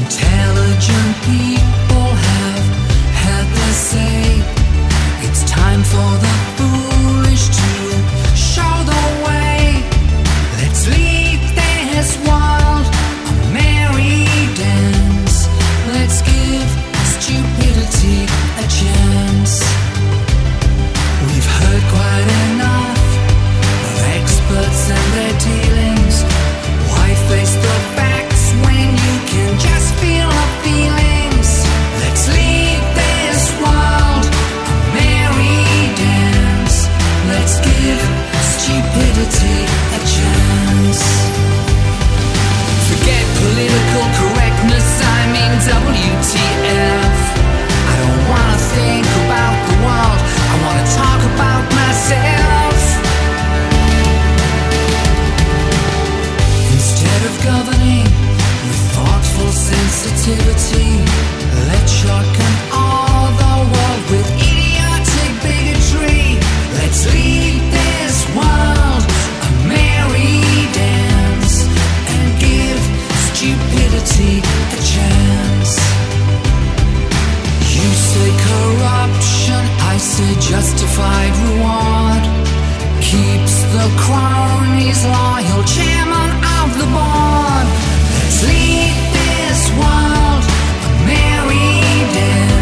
Intelligent people have had their say. It's time for the foolish to show the way. Let's lead this world a merry dance. Let's give stupidity a chance. We've heard quite enough of experts and their dealings. Why face the facts when you can just feel the feelings? Let's lead this world a merry dance. Let's give stupidity a chance. Forget political correctness, I mean WTF. I don't wanna think about the world, I wanna talk about myself. Instead of governing with thoughtful sensitivity, let's shotgun all the world with idiotic bigotry. Let's lead this world a merry dance and give stupidity a chance. You say corruption, I say justified reward. Keeps the cronies loyal, chairman of the board. Let's lead this world a merry dance.